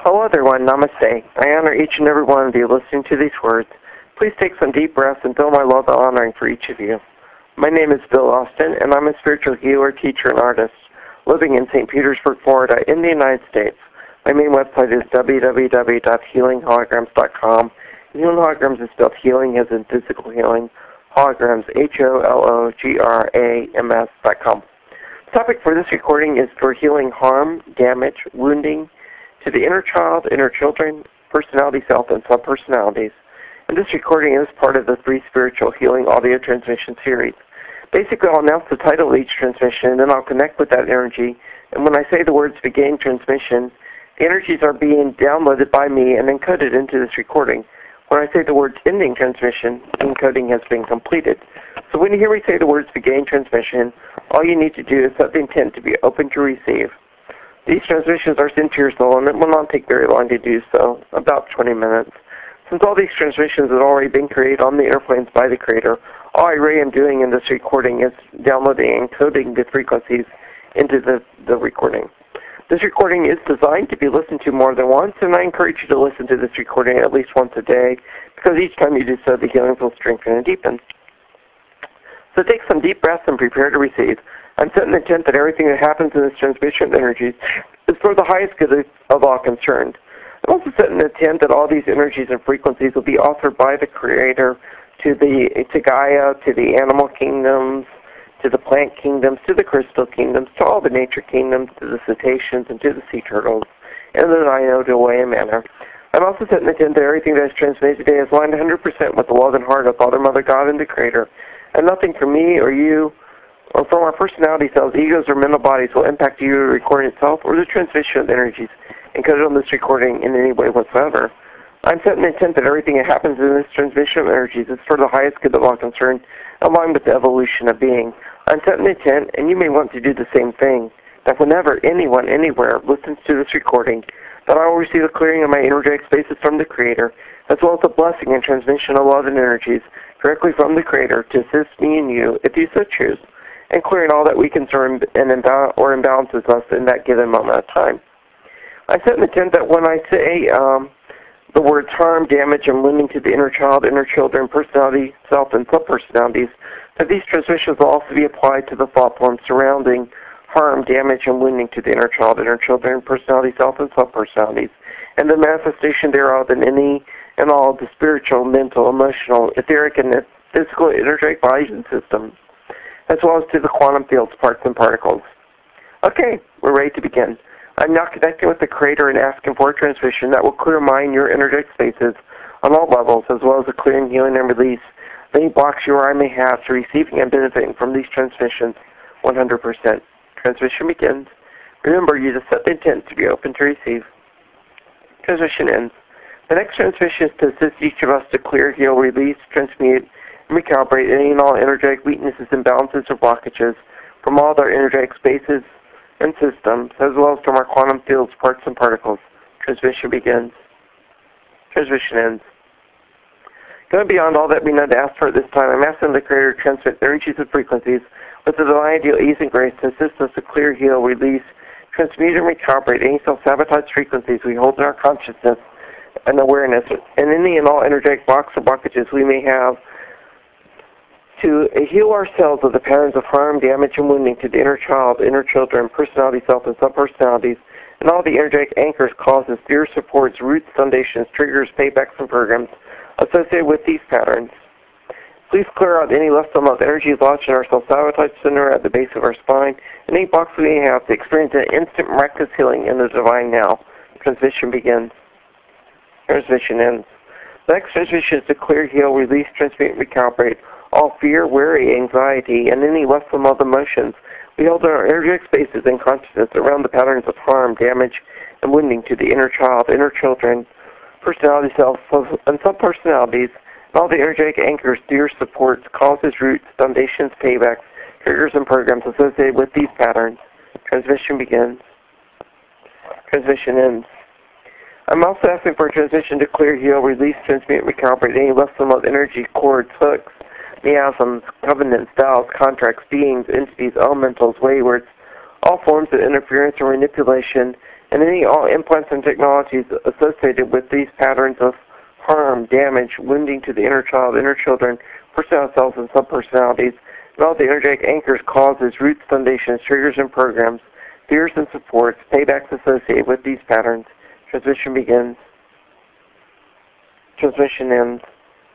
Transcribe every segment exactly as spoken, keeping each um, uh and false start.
Hello everyone, namaste. I honor each and every one of you listening to these words. Please take some deep breaths and feel my love and honoring for each of you. My name is Bill Austin, and I'm a spiritual healer, teacher, and artist living in Saint Petersburg, Florida, in the United States. My main website is w w w dot healing holograms dot com. Healing holograms is spelled healing as in physical healing, holograms, H O L O G R A M S dot com. The topic for this recording is for healing harm, damage, wounding to the inner child, inner children, personality self, and subpersonalities. And this recording is part of the Free Spiritual Healing Audio Transmission Series. Basically, I'll announce the title of each transmission, and then I'll connect with that energy. And when I say the words begin transmission, the energies are being downloaded by me and encoded into this recording. When I say the words ending transmission, the encoding has been completed. So when you hear me say the words begin transmission, all you need to do is set the intent to be open to receive. These transmissions are sent to your soul, and it will not take very long to do so, about twenty minutes. Since all these transmissions have already been created on the airplanes by the Creator, all I really am doing in this recording is downloading and encoding the frequencies into the, the recording. This recording is designed to be listened to more than once, and I encourage you to listen to this recording at least once a day, because each time you do so, the healing will strengthen and deepen. So take some deep breaths and prepare to receive. I'm setting the intent that everything that happens in this transmission of energies is for the highest good of all concerned. I'm also setting the intent that all these energies and frequencies will be offered by the Creator to the to Gaia, to the animal kingdoms, to the plant kingdoms, to the crystal kingdoms, to all the nature kingdoms, to the cetaceans, and to the sea turtles, and the Dino to away in manner. I'm also setting the intent that everything that is transmitted today is aligned one hundred percent with the love and heart of Father, Mother, God, and the Creator, and nothing from me or you or from our personality selves, egos, or mental bodies will impact you, the recording itself, or the transmission of energies encoded on this recording in any way whatsoever. I'm setting the intent that everything that happens in this transmission of energies is for the highest good of all concerned, aligned with the evolution of being. I'm setting the intent, and you may want to do the same thing, that whenever anyone, anywhere, listens to this recording, that I will receive a clearing of my energetic spaces from the Creator, as well as a blessing and transmission of love and energies directly from the Creator to assist me and you, if you so choose, and clearing all that weakens or, imb- and imba- or imbalances us in that given moment of time. I set an intent that when I say um, the words harm, damage, and wounding to the inner child, inner children, personality, self, and subpersonalities, that these transmissions will also be applied to the thought forms surrounding harm, damage, and wounding to the inner child, inner children, personality, self, and subpersonalities, and the manifestation thereof in any and all of the spiritual, mental, emotional, etheric, and physical, energetic bodies and systems, as well as to the quantum fields, parts, and particles. Okay, we're ready to begin. I'm now connecting with the Creator and asking for a transmission that will clear mine, your energetic spaces on all levels, as well as a clearing, healing, and release of any blocks you or I may have to receiving and benefiting from these transmissions one hundred percent. Transmission begins. Remember, you just set the intent to be open to receive. Transmission ends. The next transmission is to assist each of us to clear, heal, release, transmute, and recalibrate any and all energetic weaknesses, imbalances, or blockages from all of our energetic spaces and systems, as well as from our quantum fields, parts, and particles. Transmission begins. Transmission ends. Going beyond all that we know to ask for at this time, I'm asking the Creator to transmit energies and frequencies with the divine ideal ease and grace to assist us to clear, heal, release, transmute, and recalibrate any self-sabotage frequencies we hold in our consciousness and awareness, and any and all energetic blocks or blockages we may have to heal ourselves of the patterns of harm, damage, and wounding to the inner child, inner children, personality, self, and subpersonalities, and all the energetic anchors, causes, fears, supports, roots, foundations, triggers, paybacks, and programs associated with these patterns. Please clear out any left unloved energy lodged in our self-sabotage center at the base of our spine, and any blocks we may have to experience an instant miraculous healing in the divine now. Transmission begins. Transmission ends. The next transmission is to clear, heal, release, transmute, and recalibrate all fear, worry, anxiety, and any less than love emotions we hold in our energetic spaces and consciousness around the patterns of harm, damage, and wounding to the inner child, inner children, personality, self, and subpersonalities, and all the energetic anchors, fears, supports, causes, roots, foundations, paybacks, triggers, and programs associated with these patterns. Transmission begins. Transmission ends. I'm also asking for a transmission to clear, heal, release, transmute, and recalibrate any less than love energy, cords, hooks, miasms, covenants, vows, contracts, beings, entities, elementals, waywards, all forms of interference or manipulation, and any all implants and technologies associated with these patterns of harm, damage, wounding to the inner child, inner children, personality selves, and subpersonalities, and all the energetic anchors, causes, roots, foundations, triggers, and programs, fears and supports, paybacks associated with these patterns. Transmission begins. Transmission ends.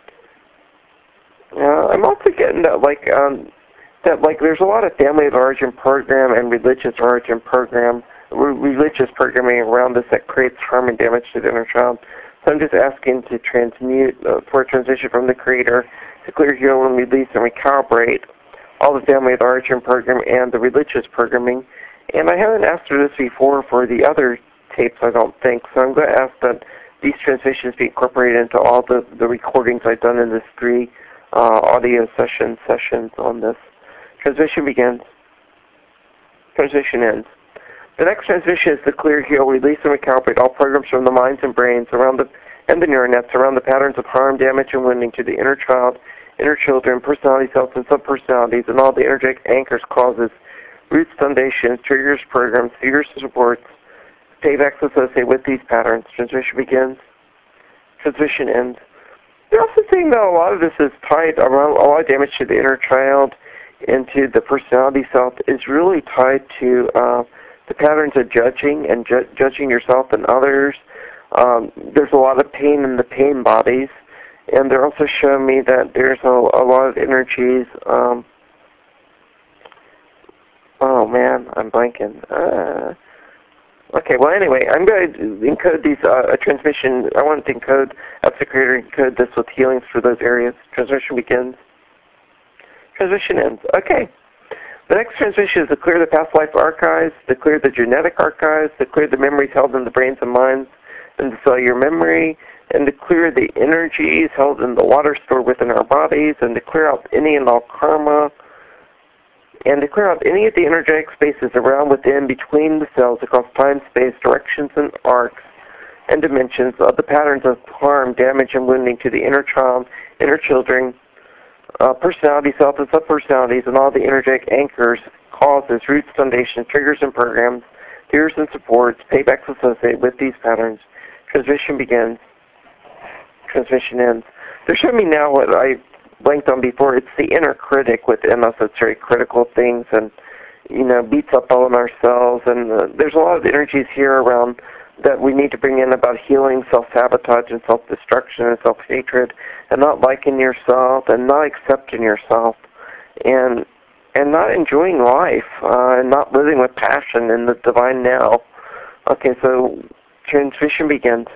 Uh, I'm also getting that, like, um, that, like, there's a lot of family of origin program and religious origin program, re- religious programming around this that creates harm and damage to the inner child. So I'm just asking to transmute, uh, for a transition from the Creator to clear, heal, and release and recalibrate all the family of origin program and the religious programming. And I haven't asked for this before for the other tapes, I don't think. So I'm going to ask that these transitions be incorporated into all the, the recordings I've done in this three uh, audio session sessions on this. Transition begins. Transition ends. The next transition is to clear, heal, release, and recalibrate all programs from the minds and brains around the and the neural nets around the patterns of harm, damage, and wounding to the inner child, inner children, personality selves, and subpersonalities, and all the energetic anchors, causes, roots, foundations, triggers, programs, fears, supports, paybacks associated with these patterns. Transition begins. Transition ends. They're also saying that a lot of this is tied around, a lot of damage to the inner child and to the personality self is really tied to uh, the patterns of judging and ju- judging yourself and others. Um, there's a lot of pain in the pain bodies, and they're also showing me that there's a, a lot of energies. Um, oh man, I'm blanking. Uh, okay, well anyway, I'm going to encode these uh, a transmission. I want to encode, as the Creator, encode this with healings for those areas. Transmission begins. Transition ends. Okay. The next transition is to clear the past life archives, to clear the genetic archives, to clear the memories held in the brains and minds and the cellular memory, and to clear the energies held in the water stored within our bodies, and to clear out any and all karma, and to clear out any of the energetic spaces around, within, between the cells, across time, space, directions, and arcs, and dimensions of the patterns of harm, damage, and wounding to the inner child, inner children, Uh, personality, self, and subpersonalities, and all the energetic anchors, causes, roots, foundations, triggers, and programs, fears and supports, paybacks associated with these patterns. Transmission begins. Transmission ends. They're showing me now what I blanked on before. It's the inner critic within us that's very critical of things and, you know, beats up on ourselves. And uh, there's a lot of energies here around that we need to bring in about healing self-sabotage and self-destruction and self-hatred and not liking yourself and not accepting yourself and and not enjoying life uh, and not living with passion in the divine now. Okay, so transmission begins.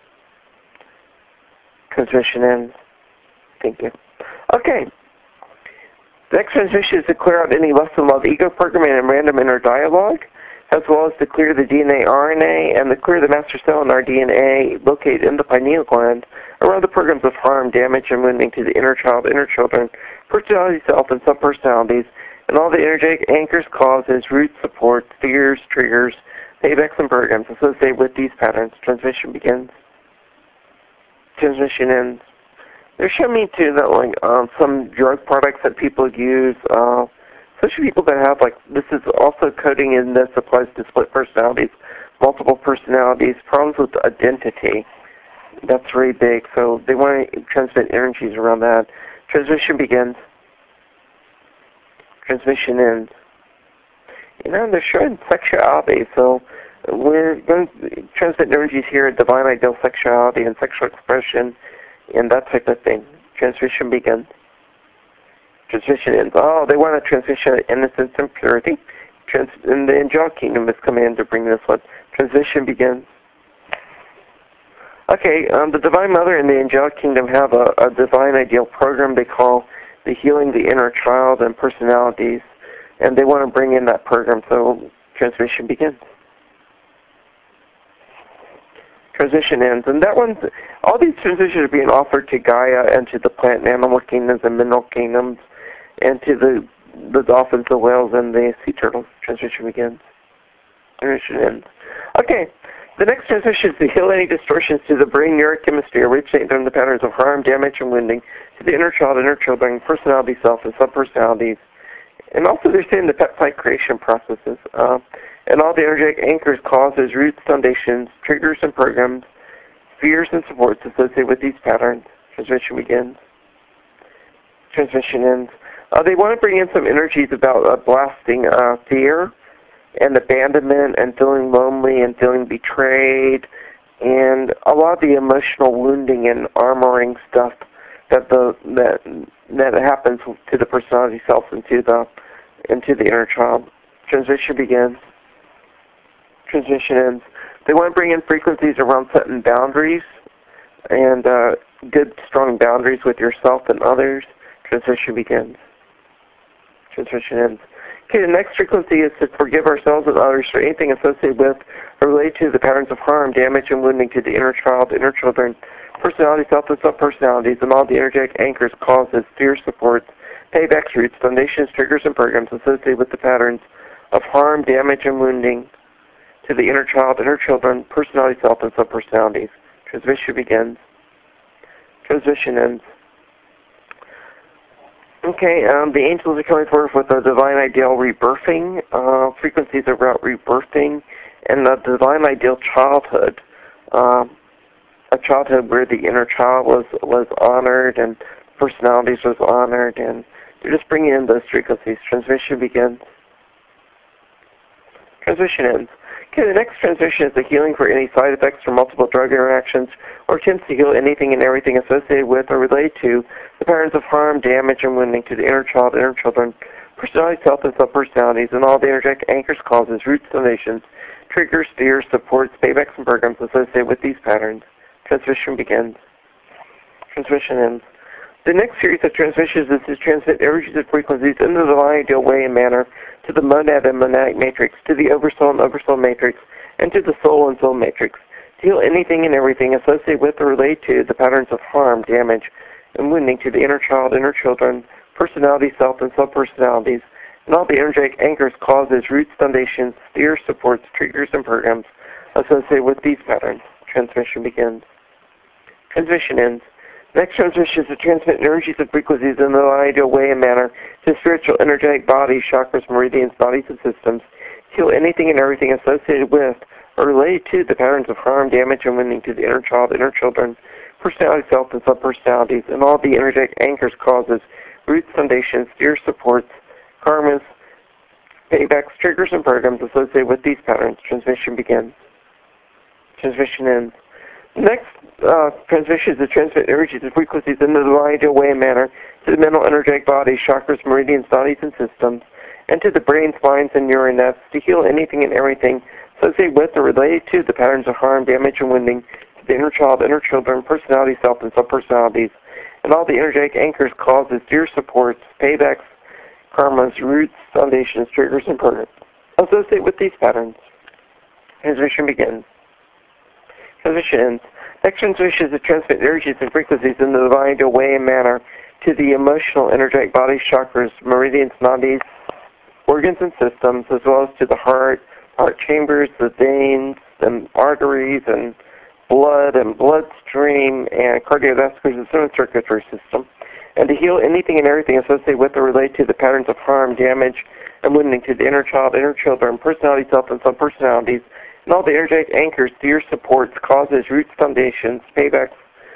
Transmission ends. Thank you. Okay. The next transmission is to clear out any lesson love ego programming and random inner dialogue, as well as to clear the D N A, R N A, and to clear the master cell in our D N A located in the pineal gland around the programs of harm, damage, and wounding to the inner child, inner children, personality self, and subpersonalities, and all the energetic anchors, causes, roots, supports, fears, triggers, paybacks, and programs associated with these patterns. Transmission begins. Transmission ends. They're showing me too that like um, some drug products that people use, uh, especially people that have like, this is also coding in this applies to split personalities, multiple personalities, problems with identity. That's very big. So they want to transmit energies around that. Transmission begins. Transmission ends. You know, they're showing sexuality. So we're going to transmit energies here at divine ideal sexuality and sexual expression and that type of thing. Transmission begins. Transmission ends. Oh, they want to transition innocence and purity. Trans- and the angelic kingdom is coming in to bring this one. Transition begins. Okay, um, the Divine Mother and the angelic kingdom have a, a divine ideal program they call the Healing the Inner Child and Personalities, and they want to bring in that program, so transmission begins. Transition ends, and that one's, all these transitions are being offered to Gaia and to the plant and animal kingdoms and mineral kingdoms, and to the the dolphins, the whales, and the sea turtles. Transition begins. Transition ends. Okay, the next transition is to heal any distortions to the brain neurochemistry originating from the patterns of harm, damage, and wounding to the inner child, inner children, personality, self, and subpersonalities, And also they're saying the peptide creation processes. Uh, and all the energetic anchors, causes, roots, foundations, triggers, and programs, fears, and supports associated with these patterns. Transmission begins. Transmission ends. Uh, they want to bring in some energies about uh, blasting uh, fear and abandonment and feeling lonely and feeling betrayed and a lot of the emotional wounding and armoring stuff that the that that happens to the personality self and to the into the inner child. Transition begins. Transition ends. They want to bring in frequencies around setting boundaries and uh, good, strong boundaries with yourself and others. Transition begins. Transition ends. Okay, the next frequency is to forgive ourselves and others for anything associated with or related to the patterns of harm, damage, and wounding to the inner child, inner children, personality, self, and sub-personalities, and all the energetic anchors, causes, fears, supports, paybacks, roots, foundations, triggers, and programs associated with the patterns of harm, damage, and wounding to the inner child, inner children, personality, self, and sub-personalities. Transmission begins. Transmission ends. Okay, um, the angels are coming forth with a divine ideal rebirthing, uh, frequencies about rebirthing, and the divine ideal childhood, um, a childhood where the inner child was, was honored and personalities was honored, and they're just bringing in those frequencies. Transmission begins. Transition ends. Okay, the next transition is the healing for any side effects from multiple drug interactions, or attempts to heal anything and everything associated with or related to the patterns of harm, damage, and wounding to the inner child, inner children, personality, self, and sub-personalities, and all the energetic anchors, causes, roots, foundations, triggers, fears, supports, paybacks, and programs associated with these patterns. Transmission begins. Transmission ends. The next series of transmissions is to transmit energies and frequencies in the divine ideal way and manner to the monad and monadic matrix, to the oversoul and oversoul matrix, and to the soul and soul matrix, to heal anything and everything associated with or related to the patterns of harm, damage, and wounding to the inner child, inner children, personality, self, and sub-personalities, and all the energetic anchors, causes, roots, foundations, fears, supports, triggers, and programs associated with these patterns. Transmission begins. Transmission ends. Next transmission is to transmit energies and frequencies in the ideal way and manner to spiritual, energetic bodies, chakras, meridians, bodies, and systems, heal anything and everything associated with or related to the patterns of harm, damage, and wounding to the inner child, inner children, personality, self, and sub-personalities, and all the energetic anchors, causes, roots, foundations, fears, supports, karmas, paybacks, triggers, and programs associated with these patterns. Transmission begins. Transmission ends. Next uh, transmission is to transmit energies and frequencies in the divine ideal way and manner to the mental, energetic bodies, chakras, meridians, bodies, and systems, and to the brain, spines, and neuron nets to heal anything and everything associated with or related to the patterns of harm, damage, and wounding to the inner child, inner children, personality, self, and sub-personalities, and all the energetic anchors, causes, fear, supports, paybacks, karmas, roots, foundations, triggers, and programs associated with these patterns. Transmission begins. Transmission ends. Next transmission is to transmit energies and frequencies in the divine ideal way and manner to the emotional, energetic bodies, chakras, meridians, nadis, organs, and systems, as well as to the heart, heart chambers, the veins, and arteries, and blood, and bloodstream, and cardiovascular system and circulatory system, and to heal anything and everything associated with or related to the patterns of harm, damage, and wounding to the inner child, inner children, personality, self, and sub-personalities, and all the energetic anchors, fears, supports, causes, roots, foundations, paybacks,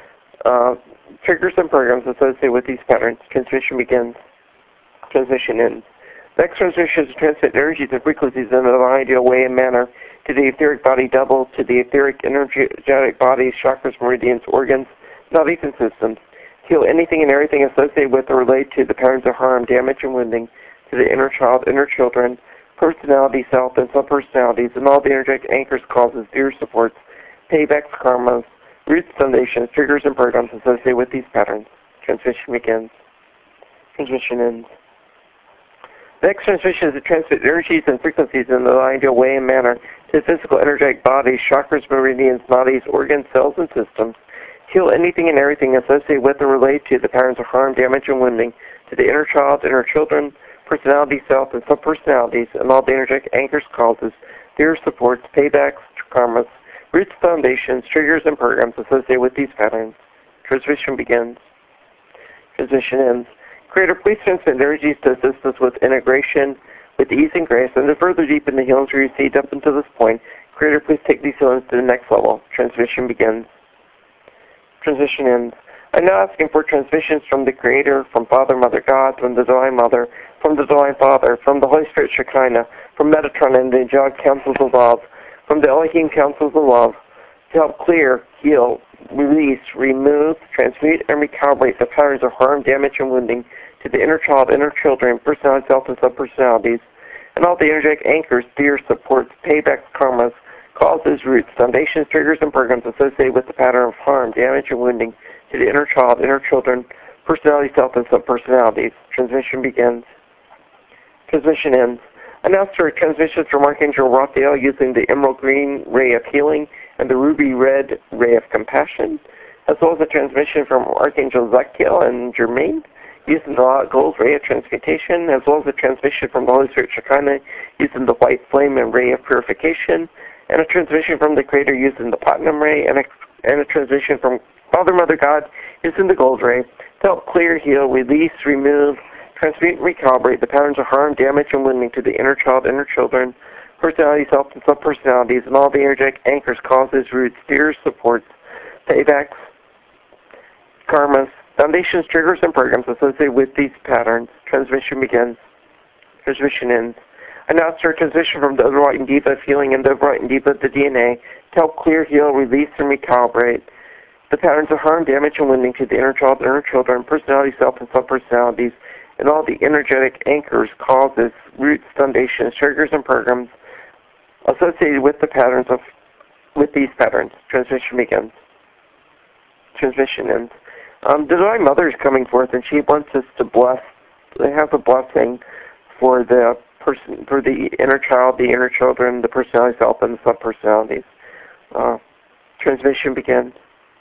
uh, triggers, and programs associated with these patterns. Transmission begins. Transmission ends. Next transmission is to transmit energies and frequencies in an ideal way and manner to the etheric body double, to the etheric energetic bodies, chakras, meridians, organs, nadis, and systems. Heal anything and everything associated with or related to the patterns of harm, damage, and wounding to the inner child, inner children, personality, self, and sub-personalities, and all the energetic anchors, causes, fears, supports, paybacks, karmas, roots, foundations, triggers, and programs associated with these patterns. Transmission begins. Transmission ends. The next transmission is to transmit energies and frequencies in the ideal way and manner to the physical, energetic bodies, chakras, meridians, nadis, organs, cells, and systems. Heal anything and everything associated with or related to the patterns of harm, damage, and wounding to the inner child, inner children, personality, self, and sub-personalities, and all the energetic anchors, causes, fears, supports, paybacks, karmas, roots, foundations, triggers, and programs associated with these patterns. Transmission begins. Transmission ends. Creator, please transmit energies to assist us with integration, with ease and grace, and to further deepen the healings we received up until this point. Creator, please take these healings to the next level. Transmission begins. Transition ends. I'm now asking for transmissions from the Creator, from Father, Mother, God, from the Divine Mother, from the Divine Father, from the Holy Spirit Shekinah, from Metatron and the angelic councils of love, from the Elohim councils of love, to help clear, heal, release, remove, transmute, and recalibrate the patterns of harm, damage, and wounding to the inner child, inner children, personality, self, and subpersonalities, and all the energetic anchors, fears, supports, paybacks, karmas, causes, roots, foundations, triggers, and programs associated with the pattern of harm, damage, and wounding to the inner child, inner children, personality, self, and subpersonalities. Transmission begins. Transmission ends. Announced for transmissions from Archangel Raphael using the emerald green ray of healing and the ruby red ray of compassion, as well as a transmission from Archangel Zachiel and Germain using the gold ray of transmutation, as well as a transmission from the Holy Spirit Shekinah using the white flame and ray of purification, and a transmission from the Creator using the platinum ray, and a, and a transmission from Father, Mother, God using the gold ray to help clear, heal, release, remove, transmute, and recalibrate the patterns of harm, damage, and wounding to the inner child, inner children, personality, self, and subpersonalities, and all the energetic anchors, causes, roots, fears, supports, paybacks, karmas, foundations, triggers, and programs associated with these patterns. Transmission begins. Transmission ends. Announce our transition from the overwriting diva of healing and the overwriting diva of the D N A to help clear, heal, release, and recalibrate the patterns of harm, damage, and wounding to the inner child, inner children, personality, self, and subpersonalities, and all the energetic anchors, causes, roots, foundations, triggers, and programs associated with the patterns of, with these patterns. Transmission begins. Transmission ends. Um, the Divine Mother is coming forth, and she wants us to bless, they have a blessing for the person, for the inner child, the inner children, the personality, self, and the subpersonalities. Uh, transmission begins.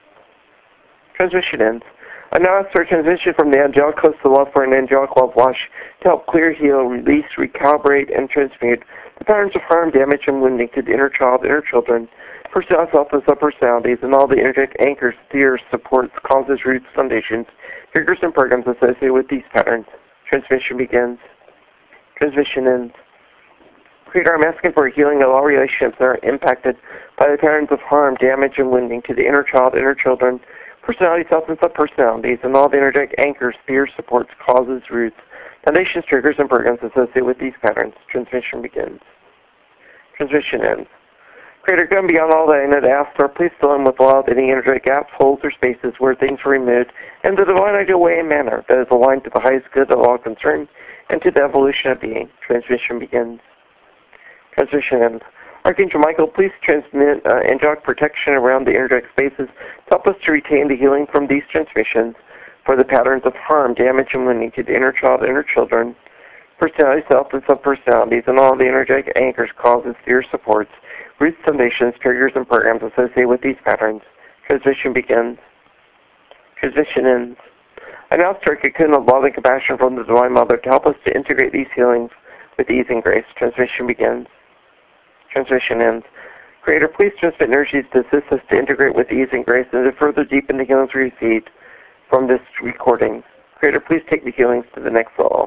Transmission ends. And now it's our transition from the angelic host of love for an angelic love wash to help clear, heal, release, recalibrate, and transmute the patterns of harm, damage, and wounding to the inner child, inner children, personality, self, and subpersonalities, and all the energetic anchors, fears, supports, causes, roots, foundations, triggers, and programs associated with these patterns. Transmission begins. Transmission ends. Creator, I'm asking for a healing of all relationships that are impacted by the patterns of harm, damage, and wounding to the inner child, inner children, personality, self, and subpersonalities, and all the energetic anchors, fears, supports, causes, roots, foundations, triggers, and programs associated with these patterns. Transmission begins. Transmission ends. Creator, go beyond all that I know to ask for, please fill in with love any energetic gaps, holes, or spaces where things are removed, in the divine ideal way and manner that is aligned to the highest good of all concerned and to the evolution of being. Transmission begins. Transmission ends. Archangel Michael, please transmit uh, angelic protection around the energetic spaces to help us to retain the healing from these transmissions for the patterns of harm, damage, and wounding to the inner child, inner children, personality, self, and subpersonalities, and all the energetic anchors, causes, fears, supports, roots, foundations, triggers, and programs associated with these patterns. Transmission begins. Transmission ends. I now start a cocoon of love and compassion from the Divine Mother to help us to integrate these healings with ease and grace. Transmission begins. Transmission ends. Creator, please transmit energies to assist us to integrate with ease and grace and to further deepen the healings we received from this recording. Creator, please take the healings to the next level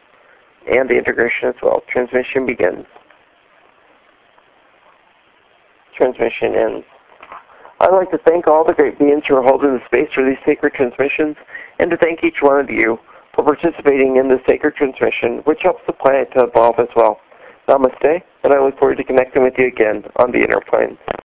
and the integration as well. Transmission begins. Transmission ends. I'd like to thank all the great beings who are holding the space for these sacred transmissions and to thank each one of you for participating in this sacred transmission, which helps the planet to evolve as well. Namaste, and I look forward to connecting with you again on the inner plane.